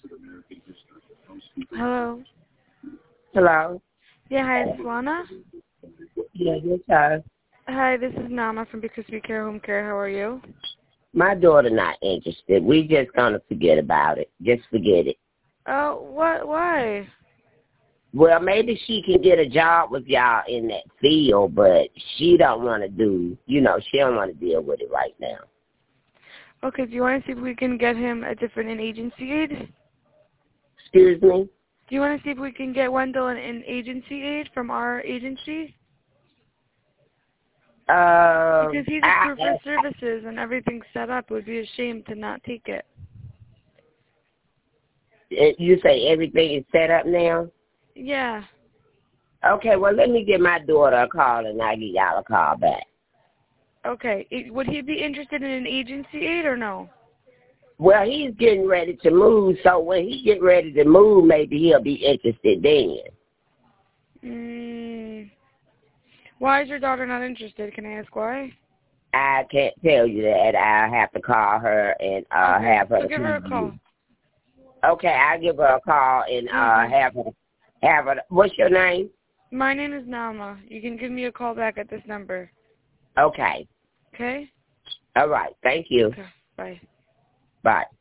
Hello. Hello? Yeah, hi, this is Lana. Yeah, yes, sir. Hi, this is Nama from Because We Care Home Care. How are you? My daughter not interested. We just gonna forget about it. Just forget it. Oh, what? Why? Well, maybe she can get a job with y'all in that field, but she don't want to do, she don't want to deal with it right now. Okay, do you want to see if we can get him a different agency aid? Excuse me? Do you want to see if we can get Wendell an agency aid from our agency? Because he's approved for services and everything's set up. It would be a shame to not take it. You say everything is set up now? Yeah. Okay, well, let me give my daughter a call and I'll give y'all a call back. Okay. Would he be interested in an agency aid or no? Well, he's getting ready to move, so when he get ready to move, maybe he'll be interested then. Why is your daughter not interested? Can I ask why? I can't tell you that. I'll have to call her and have her. So give her a call. Okay, I'll give her a call and have her. What's your name? My name is Nama. You can give me a call back at this number. Okay. Okay? All right. Thank you. Okay. Bye. Bye.